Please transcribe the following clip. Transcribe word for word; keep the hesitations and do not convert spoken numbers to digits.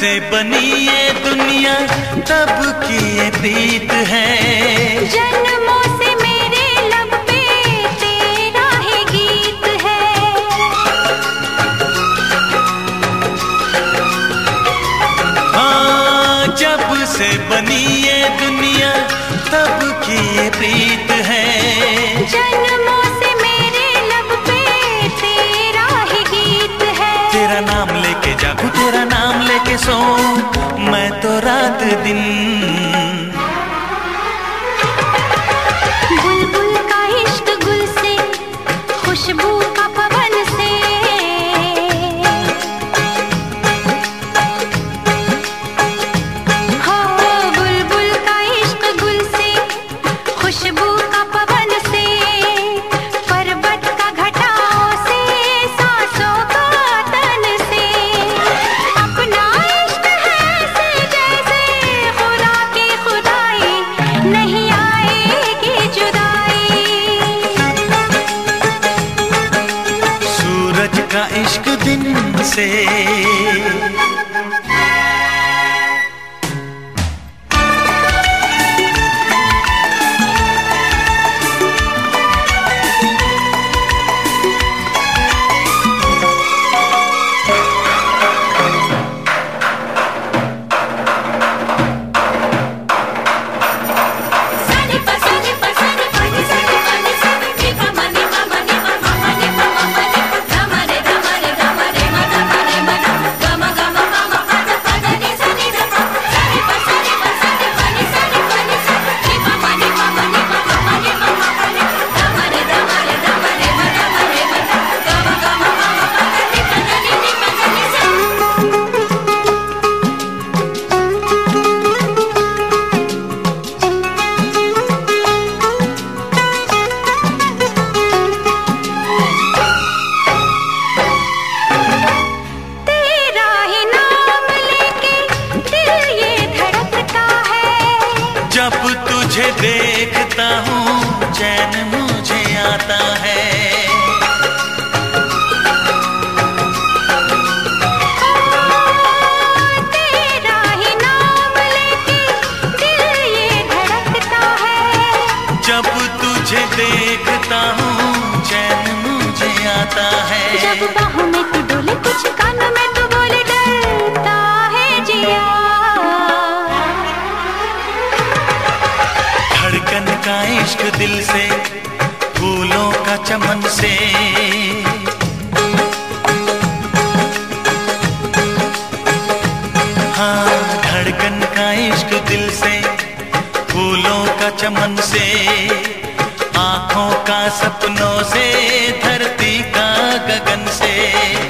से बनी ये दुनिया तब की ये प्रीत है। जन्मों से मेरे लब पे तेरा ही गीत है। हाँ, जब से बनी ये दुनिया तब की ये प्रीत है। जन्मों से मेरे लब पे तेरा ही गीत है। तेरा नाम लेके जागूं, तेरा नाम लेके सोऊं मैं तो रात दिन। बुलबुल का इश्क गुल से, खुशबू का पवन से। हो बुलबुल का इश्क गुल से, खुशबू का पवन से। पर्वत का घटाओं से, सांसों का तन से। अपना इश्क है ऐसे जैसे खुदा की खुदाई, नहीं आएगी जुदाई। सूरज का इश्क दिन से। जब तुझे देखता हूँ चैन मुझे आता है। तेरा ही नाम लेके दिल ये धड़कता है। जब तुझे देखता हूँ चैन मुझे आता है। जब बाहों में तू डोले, कुछ कानों में तू बोले, डरता है जिया। धड़कन का इश्क दिल से, फूलों का चमन से। हाँ, धड़कन का इश्क दिल से, फूलों का चमन से। आँखों का सपनों से, धरती का गगन से।